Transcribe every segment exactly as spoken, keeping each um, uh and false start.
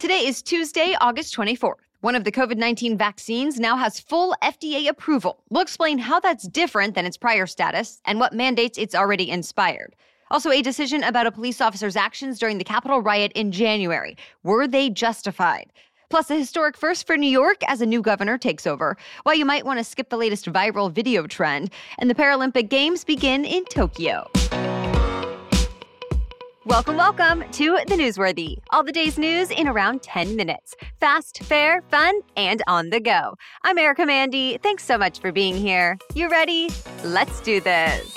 Today is Tuesday, August twenty-fourth. One of the COVID nineteen vaccines now has full F D A approval. We'll explain how that's different than its prior status and what mandates it's already inspired. Also, a decision about a police officer's actions during the Capitol riot in January. Were they justified? Plus, a historic first for New York as a new governor takes over, why you might want to skip the latest viral video trend, and the Paralympic Games begin in Tokyo. Welcome, welcome to The Newsworthy. All the day's news in around ten minutes. Fast, fair, fun, and on the go. I'm Erica Mandy. Thanks so much for being here. You ready? Let's do this.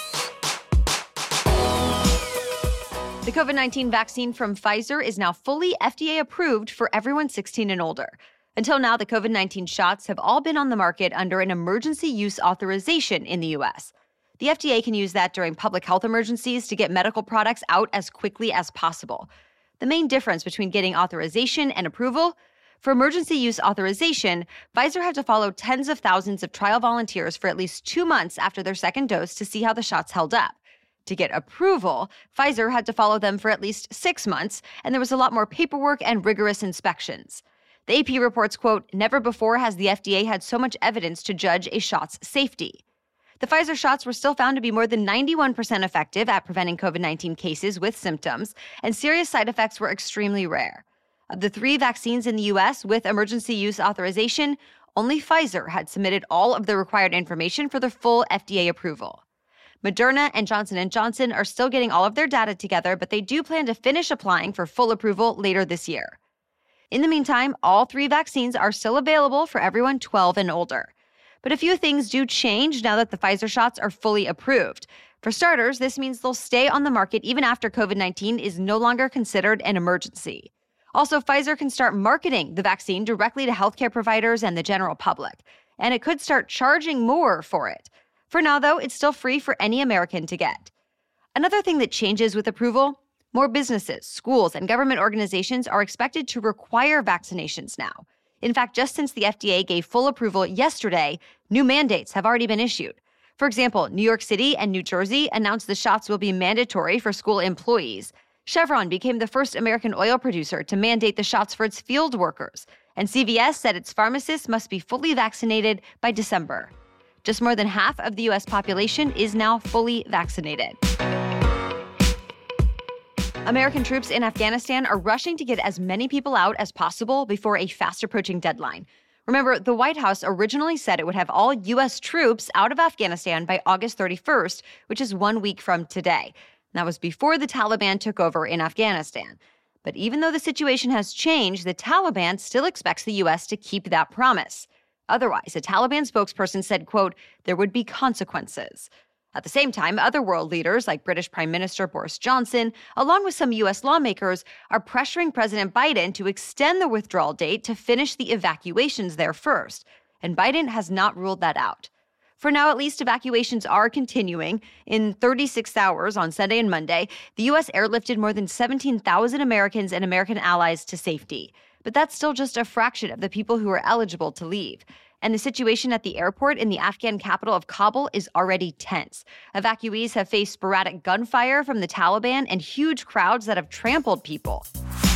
The COVID nineteen vaccine from Pfizer is now fully F D A approved for everyone sixteen and older. Until now, the COVID nineteen shots have all been on the market under an emergency use authorization in the U S. The F D A can use that during public health emergencies to get medical products out as quickly as possible. The main difference between getting authorization and approval: for emergency use authorization, Pfizer had to follow tens of thousands of trial volunteers for at least two months after their second dose to see how the shots held up. To get approval, Pfizer had to follow them for at least six months, and there was a lot more paperwork and rigorous inspections. The A P reports, quote, "Never before has the F D A had so much evidence to judge a shot's safety." The Pfizer shots were still found to be more than ninety-one percent effective at preventing COVID nineteen cases with symptoms, and serious side effects were extremely rare. Of the three vaccines in the U S with emergency use authorization, only Pfizer had submitted all of the required information for their full F D A approval. Moderna and Johnson and Johnson are still getting all of their data together, but they do plan to finish applying for full approval later this year. In the meantime, all three vaccines are still available for everyone twelve and older. But a few things do change now that the Pfizer shots are fully approved. For starters, this means they'll stay on the market even after COVID nineteen is no longer considered an emergency. Also, Pfizer can start marketing the vaccine directly to healthcare providers and the general public, and it could start charging more for it. For now, though, it's still free for any American to get. Another thing that changes with approval: more businesses, schools, and government organizations are expected to require vaccinations now. In fact, just since the F D A gave full approval yesterday, new mandates have already been issued. For example, New York City and New Jersey announced the shots will be mandatory for school employees. Chevron became the first American oil producer to mandate the shots for its field workers. And C V S said its pharmacists must be fully vaccinated by December. Just more than half of the U S population is now fully vaccinated. American troops in Afghanistan are rushing to get as many people out as possible before a fast-approaching deadline. Remember, the White House originally said it would have all U S troops out of Afghanistan by August thirty-first, which is one week from today. That was before the Taliban took over in Afghanistan. But even though the situation has changed, the Taliban still expects the U S to keep that promise. Otherwise, a Taliban spokesperson said, quote, "there would be consequences." At the same time, other world leaders like British Prime Minister Boris Johnson, along with some U S lawmakers, are pressuring President Biden to extend the withdrawal date to finish the evacuations there first. And Biden has not ruled that out. For now, at least, evacuations are continuing. In thirty-six hours on Sunday and Monday, the U S airlifted more than seventeen thousand Americans and American allies to safety. But that's still just a fraction of the people who are eligible to leave. And the situation at the airport in the Afghan capital of Kabul is already tense. Evacuees have faced sporadic gunfire from the Taliban and huge crowds that have trampled people.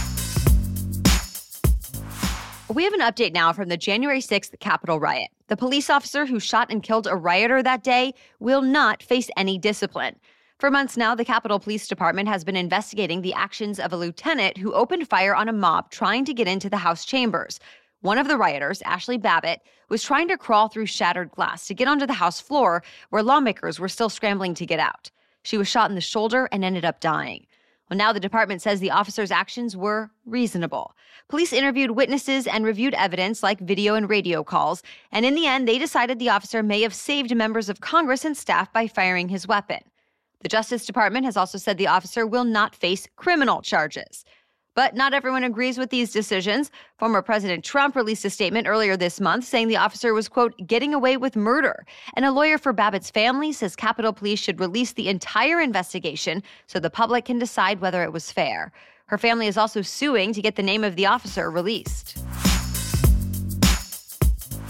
We have an update now from the January sixth Capitol riot. The police officer who shot and killed a rioter that day will not face any discipline. For months now, the Capitol Police Department has been investigating the actions of a lieutenant who opened fire on a mob trying to get into the House chambers. One of the rioters, Ashley Babbitt, was trying to crawl through shattered glass to get onto the House floor, where lawmakers were still scrambling to get out. She was shot in the shoulder and ended up dying. Well, now the department says the officer's actions were reasonable. Police interviewed witnesses and reviewed evidence like video and radio calls, and in the end, they decided the officer may have saved members of Congress and staff by firing his weapon. The Justice Department has also said the officer will not face criminal charges. But not everyone agrees with these decisions. Former President Trump released a statement earlier this month saying the officer was, quote, "getting away with murder." And a lawyer for Babbitt's family says Capitol Police should release the entire investigation so the public can decide whether it was fair. Her family is also suing to get the name of the officer released.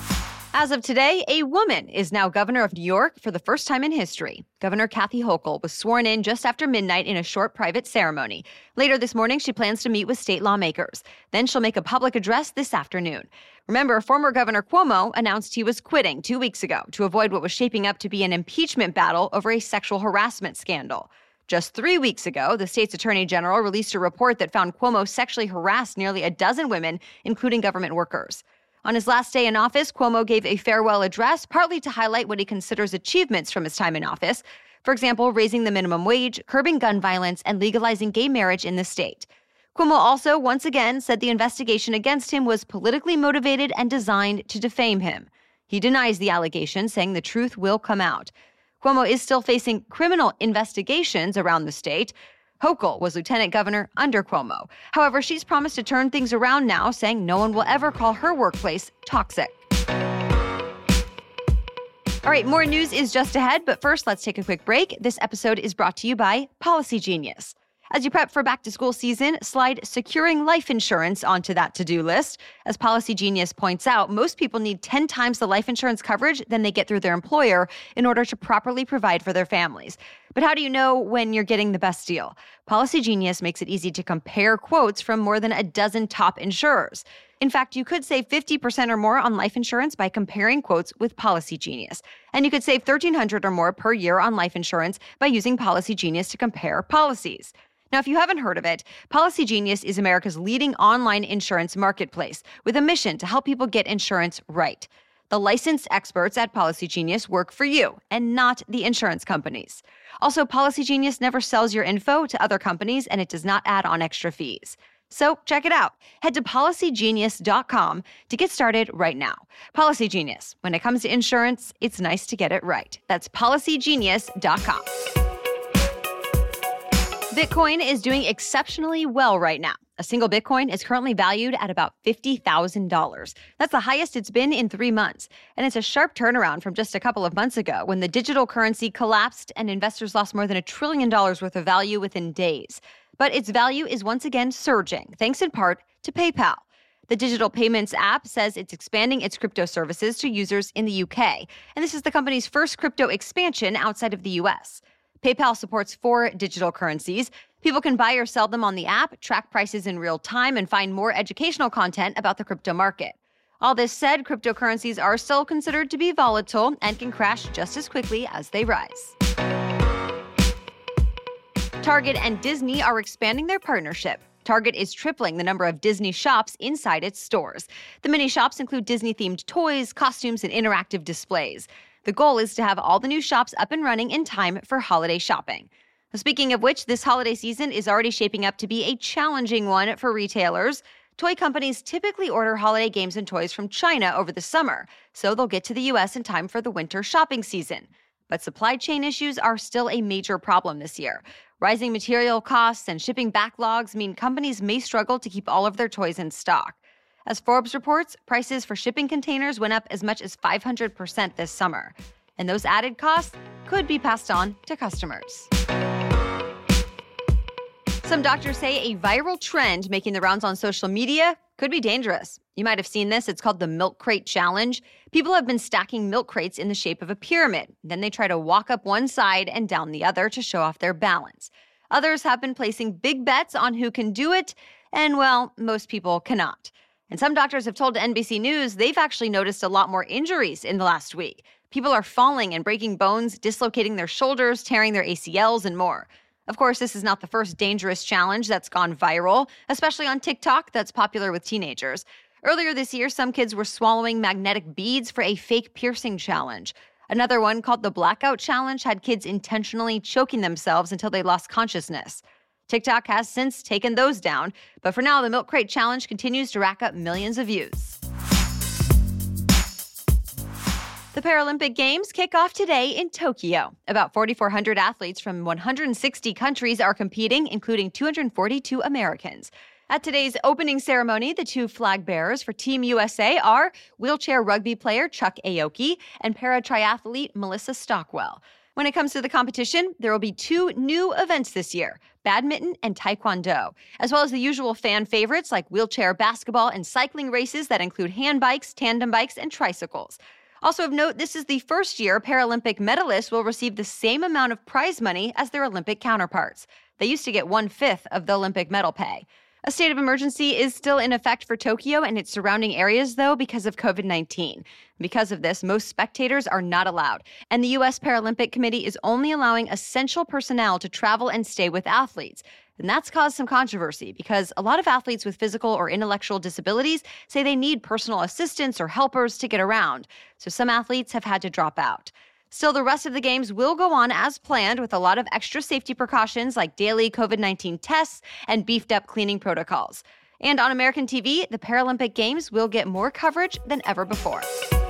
As of today, a woman is now governor of New York for the first time in history. Governor Kathy Hochul was sworn in just after midnight in a short private ceremony. Later this morning, she plans to meet with state lawmakers. Then she'll make a public address this afternoon. Remember, former Governor Cuomo announced he was quitting two weeks ago to avoid what was shaping up to be an impeachment battle over a sexual harassment scandal. Just three weeks ago, the state's attorney general released a report that found Cuomo sexually harassed nearly a dozen women, including government workers. On his last day in office, Cuomo gave a farewell address, partly to highlight what he considers achievements from his time in office. For example, raising the minimum wage, curbing gun violence, and legalizing gay marriage in the state. Cuomo also, once again, said the investigation against him was politically motivated and designed to defame him. He denies the allegations, saying the truth will come out. Cuomo is still facing criminal investigations around the state. Hochul was lieutenant governor under Cuomo. However, she's promised to turn things around now, saying no one will ever call her workplace toxic. All right, more news is just ahead, but first, let's take a quick break. This episode is brought to you by Policy Genius. As you prep for back-to-school season, slide securing life insurance onto that to-do list. As Policy Genius points out, most people need ten times the life insurance coverage than they get through their employer in order to properly provide for their families. But how do you know when you're getting the best deal? Policy Genius makes it easy to compare quotes from more than a dozen top insurers. In fact, you could save fifty percent or more on life insurance by comparing quotes with Policy Genius. And you could save thirteen hundred dollars or more per year on life insurance by using Policy Genius to compare policies. Now, if you haven't heard of it, Policy Genius is America's leading online insurance marketplace with a mission to help people get insurance right. The licensed experts at Policy Genius work for you and not the insurance companies. Also, Policy Genius never sells your info to other companies, and it does not add on extra fees. So check it out. Head to policy genius dot com to get started right now. Policy Genius. When it comes to insurance, it's nice to get it right. That's policy genius dot com. Bitcoin is doing exceptionally well right now. A single Bitcoin is currently valued at about fifty thousand dollars. That's the highest it's been in three months. And it's a sharp turnaround from just a couple of months ago when the digital currency collapsed and investors lost more than a trillion dollars worth of value within days. But its value is once again surging, thanks in part to PayPal. The digital payments app says it's expanding its crypto services to users in the U K. And this is the company's first crypto expansion outside of the U S. PayPal supports four digital currencies. People can buy or sell them on the app, track prices in real time, and find more educational content about the crypto market. All this said, cryptocurrencies are still considered to be volatile and can crash just as quickly as they rise. Target and Disney are expanding their partnership. Target is tripling the number of Disney shops inside its stores. The mini shops include Disney-themed toys, costumes, and interactive displays. The goal is to have all the new shops up and running in time for holiday shopping. Speaking of which, this holiday season is already shaping up to be a challenging one for retailers. Toy companies typically order holiday games and toys from China over the summer, so they'll get to the U S in time for the winter shopping season. But supply chain issues are still a major problem this year. Rising material costs and shipping backlogs mean companies may struggle to keep all of their toys in stock. As Forbes reports, prices for shipping containers went up as much as five hundred percent this summer. And those added costs could be passed on to customers. Some doctors say a viral trend making the rounds on social media could be dangerous. You might have seen this. It's called the Milk Crate Challenge. People have been stacking milk crates in the shape of a pyramid. Then they try to walk up one side and down the other to show off their balance. Others have been placing big bets on who can do it, and, well, most people cannot. And some doctors have told N B C News they've actually noticed a lot more injuries in the last week. People are falling and breaking bones, dislocating their shoulders, tearing their A C Ls, and more. Of course, this is not the first dangerous challenge that's gone viral, especially on TikTok that's popular with teenagers. Earlier this year, some kids were swallowing magnetic beads for a fake piercing challenge. Another one, called the Blackout Challenge, had kids intentionally choking themselves until they lost consciousness. TikTok has since taken those down, but for now, the Milk Crate Challenge continues to rack up millions of views. The Paralympic Games kick off today in Tokyo. About forty-four hundred athletes from one hundred sixty countries are competing, including two hundred forty-two Americans. At today's opening ceremony, the two flag bearers for Team U S A are wheelchair rugby player Chuck Aoki and para-triathlete Melissa Stockwell. When it comes to the competition, there will be two new events this year, badminton and taekwondo, as well as the usual fan favorites like wheelchair basketball and cycling races that include hand bikes, tandem bikes, and tricycles. Also of note, this is the first year Paralympic medalists will receive the same amount of prize money as their Olympic counterparts. They used to get one-fifth of the Olympic medal pay. A state of emergency is still in effect for Tokyo and its surrounding areas, though, because of covid nineteen. Because of this, most spectators are not allowed, and the U S Paralympic Committee is only allowing essential personnel to travel and stay with athletes. And that's caused some controversy because a lot of athletes with physical or intellectual disabilities say they need personal assistance or helpers to get around. So some athletes have had to drop out. Still, the rest of the games will go on as planned with a lot of extra safety precautions like daily covid nineteen tests and beefed up cleaning protocols. And on American T V, the Paralympic Games will get more coverage than ever before.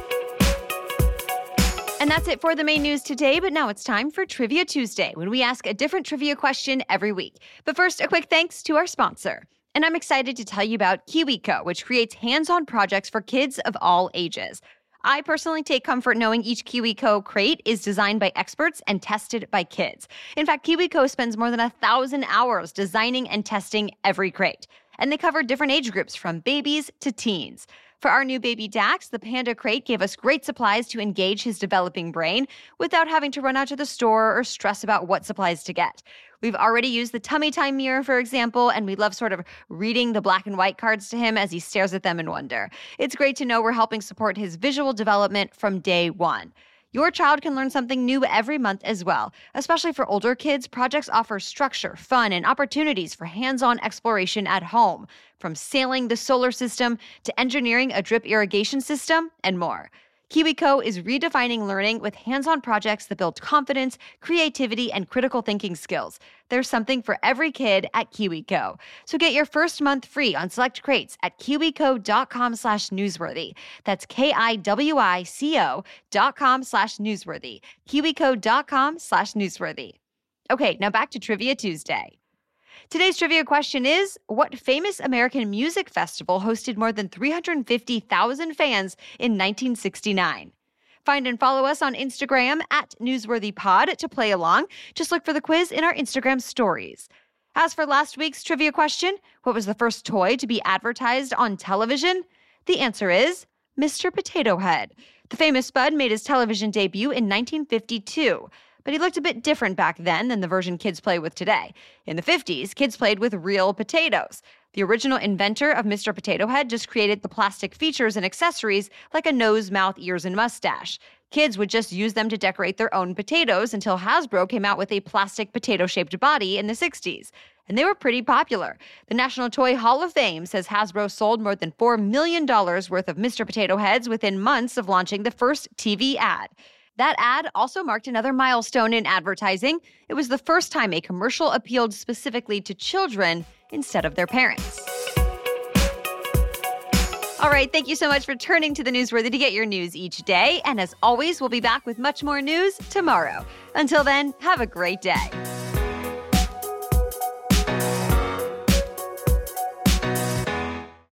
And that's it for the main news today, but now it's time for Trivia Tuesday, when we ask a different trivia question every week. But first, a quick thanks to our sponsor. And I'm excited to tell you about KiwiCo, which creates hands-on projects for kids of all ages. I personally take comfort knowing each KiwiCo crate is designed by experts and tested by kids. In fact, KiwiCo spends more than a thousand hours designing and testing every crate. And they cover different age groups from babies to teens. For our new baby Dax, the Panda Crate gave us great supplies to engage his developing brain without having to run out to the store or stress about what supplies to get. We've already used the Tummy Time mirror, for example, and we love sort of reading the black and white cards to him as he stares at them in wonder. It's great to know we're helping support his visual development from day one. Your child can learn something new every month as well. Especially for older kids, projects offer structure, fun, and opportunities for hands-on exploration at home, from sailing the solar system to engineering a drip irrigation system and more. KiwiCo is redefining learning with hands-on projects that build confidence, creativity, and critical thinking skills. There's something for every kid at KiwiCo. So get your first month free on select crates at kiwico.com slash newsworthy. That's K-I-W-I-C-O dot com slash newsworthy. kiwico.com slash newsworthy. Okay, now back to Trivia Tuesday. Today's trivia question is, what famous American music festival hosted more than three hundred fifty thousand fans in nineteen sixty-nine? Find and follow us on Instagram at NewsworthyPod to play along. Just look for the quiz in our Instagram stories. As for last week's trivia question, what was the first toy to be advertised on television? The answer is Mister Potato Head. The famous Spud made his television debut in nineteen fifty-two. But he looked a bit different back then than the version kids play with today. In the fifties, kids played with real potatoes. The original inventor of Mister Potato Head just created the plastic features and accessories like a nose, mouth, ears, and mustache. Kids would just use them to decorate their own potatoes until Hasbro came out with a plastic potato-shaped body in the sixties. And they were pretty popular. The National Toy Hall of Fame says Hasbro sold more than four million dollars worth of Mister Potato Heads within months of launching the first T V ad. That ad also marked another milestone in advertising. It was the first time a commercial appealed specifically to children instead of their parents. All right, thank you so much for turning to the Newsworthy to get your news each day. And as always, we'll be back with much more news tomorrow. Until then, have a great day.